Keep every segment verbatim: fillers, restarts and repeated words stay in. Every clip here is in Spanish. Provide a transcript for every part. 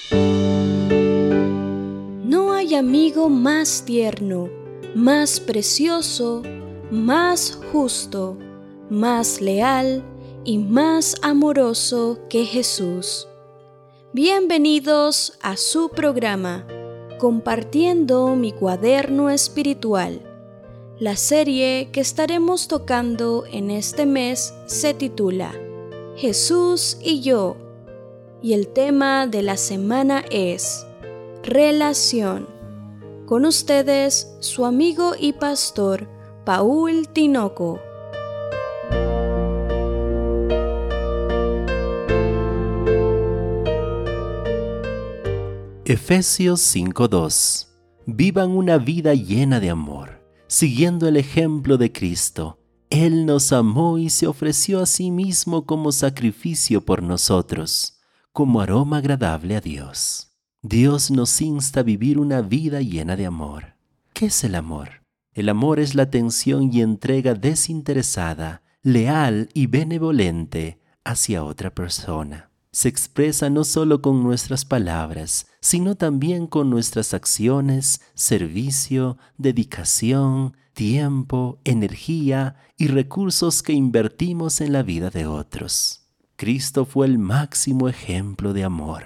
No hay amigo más tierno, más precioso, más justo, más leal y más amoroso que Jesús. Bienvenidos a su programa, Compartiendo mi cuaderno espiritual. La serie que estaremos tocando en este mes se titula Jesús y yo, y el tema de la semana es Relación. Con ustedes, su amigo y pastor, Paul Tinoco. Efesios cinco dos. Vivan una vida llena de amor, siguiendo el ejemplo de Cristo. Él nos amó y se ofreció a sí mismo como sacrificio por nosotros, como aroma agradable a Dios. Dios nos insta a vivir una vida llena de amor. ¿Qué es el amor? El amor es la atención y entrega desinteresada, leal y benevolente hacia otra persona. Se expresa no solo con nuestras palabras, sino también con nuestras acciones, servicio, dedicación, tiempo, energía y recursos que invertimos en la vida de otros. Cristo fue el máximo ejemplo de amor.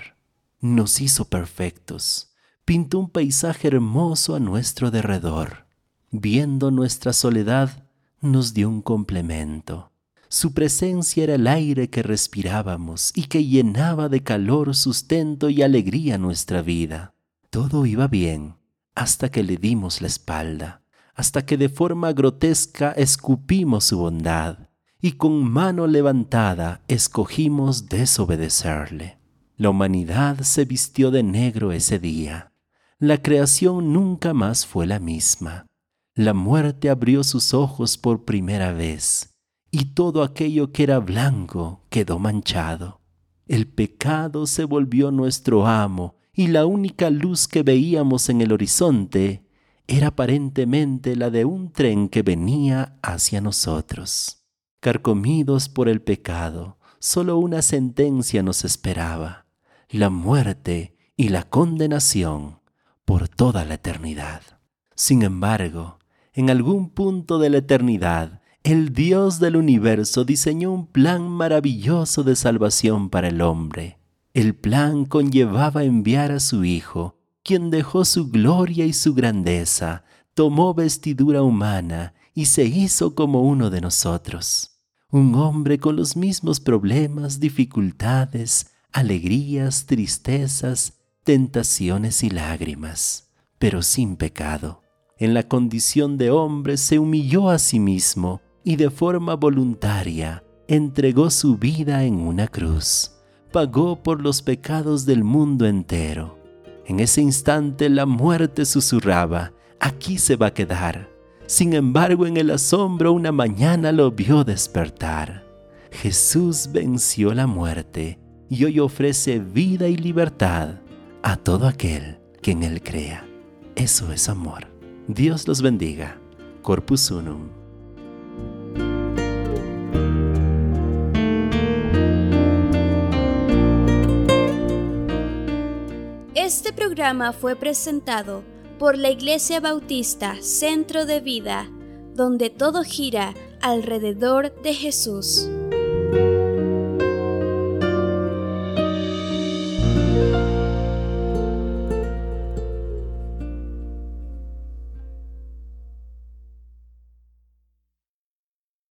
Nos hizo perfectos, pintó un paisaje hermoso a nuestro derredor. Viendo nuestra soledad, nos dio un complemento. Su presencia era el aire que respirábamos y que llenaba de calor, sustento y alegría nuestra vida. Todo iba bien hasta que le dimos la espalda, hasta que de forma grotesca escupimos su bondad y con mano levantada escogimos desobedecerle. La humanidad se vistió de negro ese día. La creación nunca más fue la misma. La muerte abrió sus ojos por primera vez, y todo aquello que era blanco quedó manchado. El pecado se volvió nuestro amo, y la única luz que veíamos en el horizonte era aparentemente la de un tren que venía hacia nosotros. Carcomidos por el pecado, solo una sentencia nos esperaba: la muerte y la condenación por toda la eternidad. Sin embargo, en algún punto de la eternidad, el Dios del universo diseñó un plan maravilloso de salvación para el hombre. El plan conllevaba enviar a su Hijo, quien dejó su gloria y su grandeza, tomó vestidura humana y se hizo como uno de nosotros. Un hombre con los mismos problemas, dificultades, alegrías, tristezas, tentaciones y lágrimas, pero sin pecado. En la condición de hombre se humilló a sí mismo y de forma voluntaria entregó su vida en una cruz. Pagó por los pecados del mundo entero. En ese instante la muerte susurraba: aquí se va a quedar. Sin embargo, en el asombro una mañana lo vio despertar. Jesús venció la muerte y hoy ofrece vida y libertad a todo aquel que en Él crea. Eso es amor. Dios los bendiga. Corpus Unum. Este programa fue presentado por la Iglesia Bautista Centro de Vida, donde todo gira alrededor de Jesús.